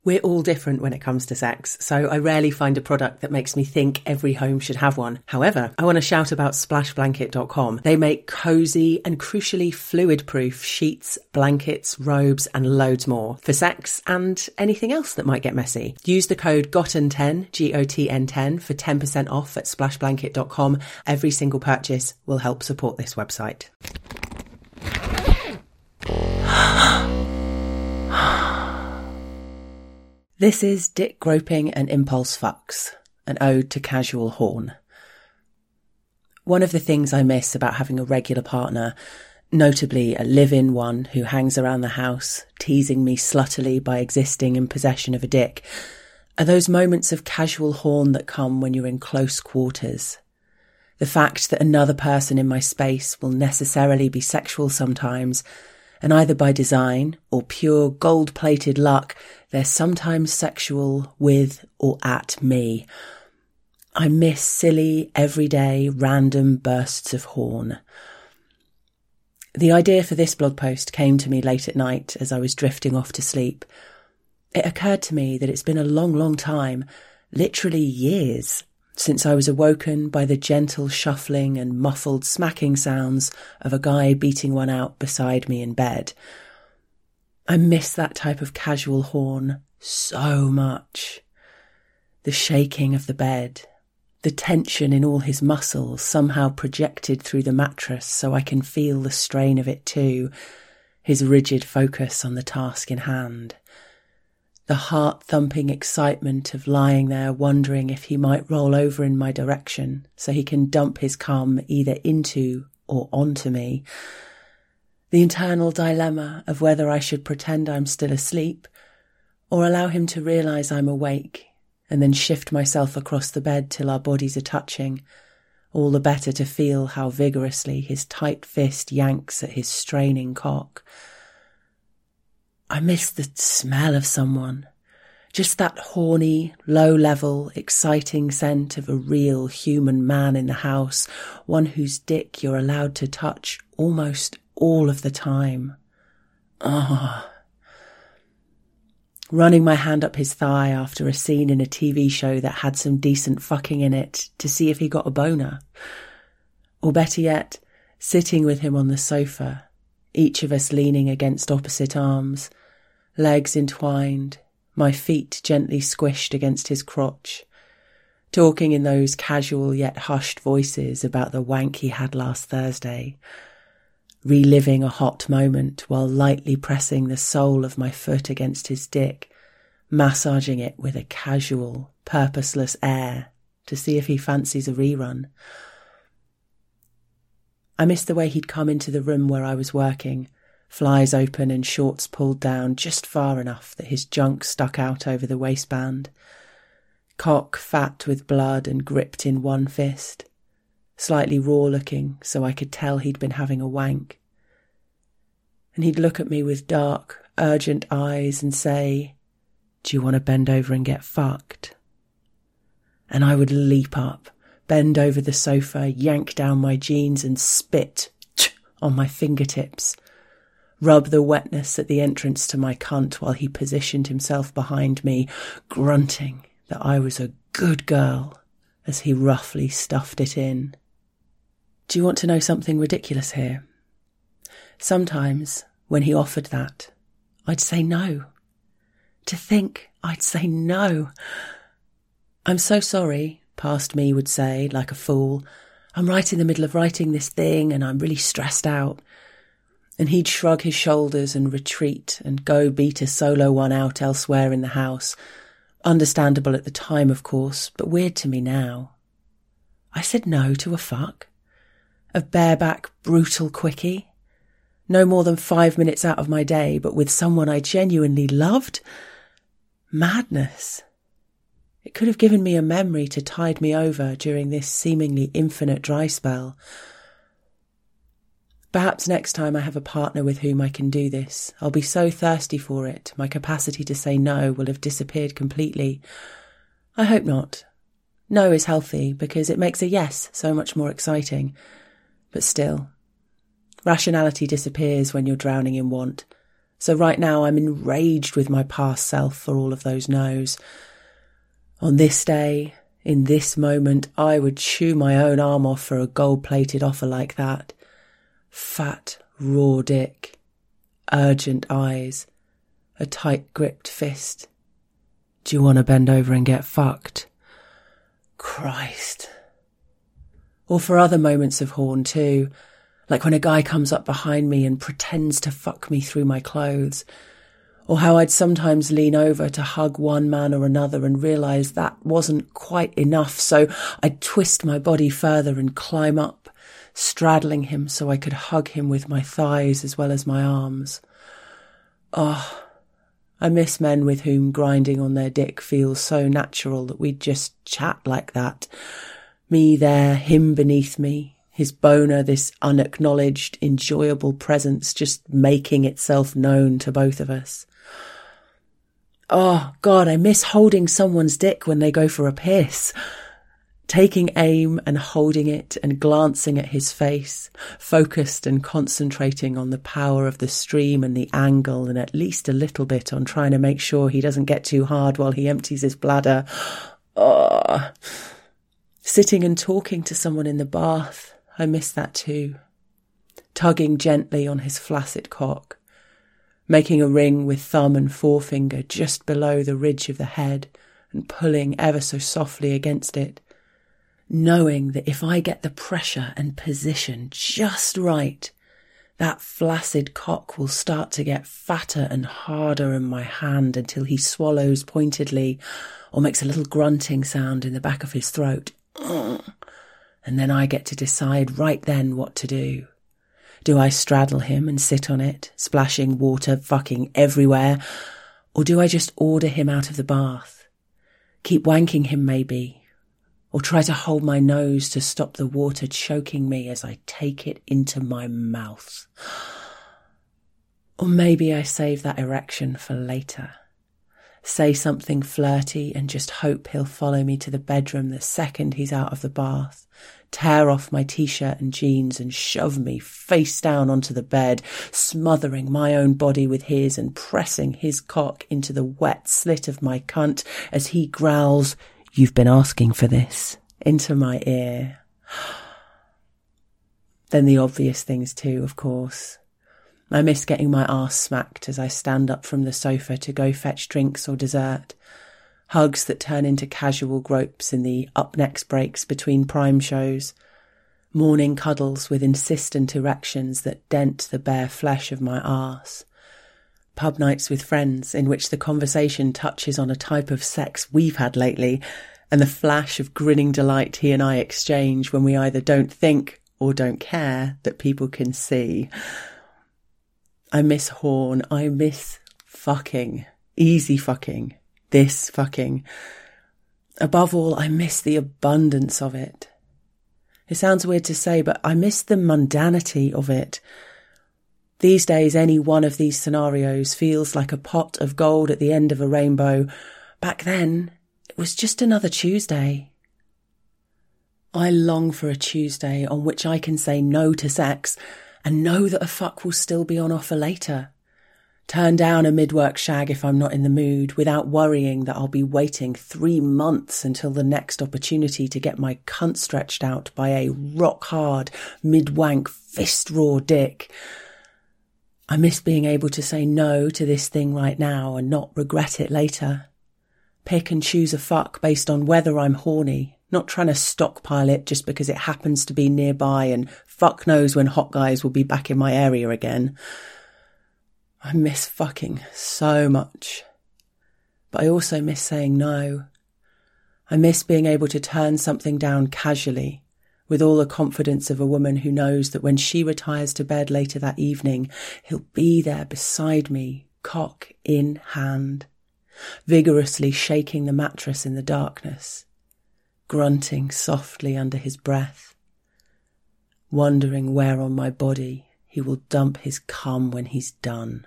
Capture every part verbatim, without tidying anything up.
We're all different when it comes to sex, so I rarely find a product that makes me think every home should have one. However, I want to shout about splash blanket dot com. They make cosy and crucially fluid-proof sheets, blankets, robes and loads more for sex and anything else that might get messy. Use the code G O T N ten, G O T N ten, for ten percent off at splash blanket dot com. Every single purchase will help support this website. This is Dick Groping and Impulse Fucks, an ode to casual horn. One of the things I miss about having a regular partner, notably a live-in one who hangs around the house, teasing me sluttily by existing in possession of a dick, are those moments of casual horn that come when you're in close quarters. The fact that another person in my space will necessarily be sexual sometimes, and either by design or pure gold-plated luck, they're sometimes sexual with or at me. I miss silly, everyday, random bursts of horn. The idea for this blog post came to me late at night as I was drifting off to sleep. It occurred to me that it's been a long, long time, literally years, since I was awoken by the gentle shuffling and muffled smacking sounds of a guy beating one out beside me in bed. I miss that type of casual horn so much. The shaking of the bed, the tension in all his muscles somehow projected through the mattress so I can feel the strain of it too, his rigid focus on the task in hand. The heart-thumping excitement of lying there wondering if he might roll over in my direction so he can dump his cum either into or onto me. The internal dilemma of whether I should pretend I'm still asleep or allow him to realise I'm awake and then shift myself across the bed till our bodies are touching, all the better to feel how vigorously his tight fist yanks at his straining cock. I miss the smell of someone, just that horny, low-level, exciting scent of a real human man in the house, one whose dick you're allowed to touch almost all of the time. Ah. Running my hand up his thigh after a scene in a T V show that had some decent fucking in it to see if he got a boner. Or better yet, sitting with him on the sofa, each of us leaning against opposite arms, legs entwined, my feet gently squished against his crotch, talking in those casual yet hushed voices about the wank he had last Thursday, reliving a hot moment while lightly pressing the sole of my foot against his dick, massaging it with a casual, purposeless air to see if he fancies a rerun. I missed the way he'd come into the room where I was working, flies open and shorts pulled down just far enough that his junk stuck out over the waistband, cock fat with blood and gripped in one fist, slightly raw-looking so I could tell he'd been having a wank. And he'd look at me with dark, urgent eyes and say, "Do you want to bend over and get fucked?" And I would leap up, bend over the sofa, yank down my jeans and spit on my fingertips, rub the wetness at the entrance to my cunt while he positioned himself behind me, grunting that I was a good girl as he roughly stuffed it in. Do you want to know something ridiculous here? Sometimes, when he offered that, I'd say no. To think I'd say no. "I'm so sorry," past me would say, like a fool. "I'm right in the middle of writing this thing and I'm really stressed out." And he'd shrug his shoulders and retreat and go beat a solo one out elsewhere in the house. Understandable at the time, of course, but weird to me now. I said no to a fuck. A bareback, brutal quickie. No more than five minutes out of my day, but with someone I genuinely loved? Madness. It could have given me a memory to tide me over during this seemingly infinite dry spell. Perhaps next time I have a partner with whom I can do this, I'll be so thirsty for it, my capacity to say no will have disappeared completely. I hope not. No is healthy because it makes a yes so much more exciting. But still, rationality disappears when you're drowning in want, So right now I'm enraged with my past self for all of those no's. On this day, in this moment, I would chew my own arm off for a gold-plated offer like that. Fat, raw dick, urgent eyes, a tight-gripped fist. Do you want to bend over and get fucked? Christ. Or for other moments of horn too, like when a guy comes up behind me and pretends to fuck me through my clothes, or how I'd sometimes lean over to hug one man or another and realise that wasn't quite enough, so I'd twist my body further and climb up, straddling him so I could hug him with my thighs as well as my arms. Oh, I miss men with whom grinding on their dick feels so natural that we'd just chat like that. Me there, him beneath me, his boner, this unacknowledged, enjoyable presence just making itself known to both of us. Oh, God, I miss holding someone's dick when they go for a piss. Taking aim and holding it and glancing at his face, focused and concentrating on the power of the stream and the angle and at least a little bit on trying to make sure he doesn't get too hard while he empties his bladder. Oh. Sitting and talking to someone in the bath, I miss that too. Tugging gently on his flaccid cock, making a ring with thumb and forefinger just below the ridge of the head and pulling ever so softly against it, knowing that if I get the pressure and position just right, that flaccid cock will start to get fatter and harder in my hand until he swallows pointedly or makes a little grunting sound in the back of his throat. And then I get to decide right then what to do. Do I straddle him and sit on it, splashing water fucking everywhere? Or do I just order him out of the bath? Keep wanking him maybe? Or try to hold my nose to stop the water choking me as I take it into my mouth? Or maybe I save that erection for later. Say something flirty and just hope he'll follow me to the bedroom the second he's out of the bath, tear off my t-shirt and jeans and shove me face down onto the bed, smothering my own body with his and pressing his cock into the wet slit of my cunt as he growls, "You've been asking for this," into my ear. Then the obvious things too, of course. I miss getting my arse smacked as I stand up from the sofa to go fetch drinks or dessert. Hugs that turn into casual gropes in the up next breaks between prime shows. Morning cuddles with insistent erections that dent the bare flesh of my arse. Pub nights with friends in which the conversation touches on a type of sex we've had lately and the flash of grinning delight he and I exchange when we either don't think or don't care that people can see. I miss horn. I miss fucking. Easy fucking. This fucking. Above all, I miss the abundance of it. It sounds weird to say, but I miss the mundanity of it. These days, any one of these scenarios feels like a pot of gold at the end of a rainbow. Back then, it was just another Tuesday. I long for a Tuesday on which I can say no to sex and know that a fuck will still be on offer later. Turn down a mid-work shag if I'm not in the mood, without worrying that I'll be waiting three months until the next opportunity to get my cunt stretched out by a rock-hard, mid-wank, fist-raw dick. I miss being able to say no to this thing right now and not regret it later. Pick and choose a fuck based on whether I'm horny, not trying to stockpile it just because it happens to be nearby and fuck knows when hot guys will be back in my area again. I miss fucking so much. But I also miss saying no. I miss being able to turn something down casually, with all the confidence of a woman who knows that when she retires to bed later that evening, he'll be there beside me, cock in hand, vigorously shaking the mattress in the darkness, grunting softly under his breath, wondering where on my body he will dump his cum when he's done.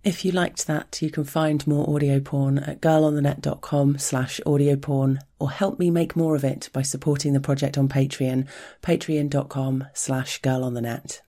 If you liked that, you can find more audio porn at girlonthenet.com slash audio porn, or help me make more of it by supporting the project on Patreon, patreon.com slash girlonthenet.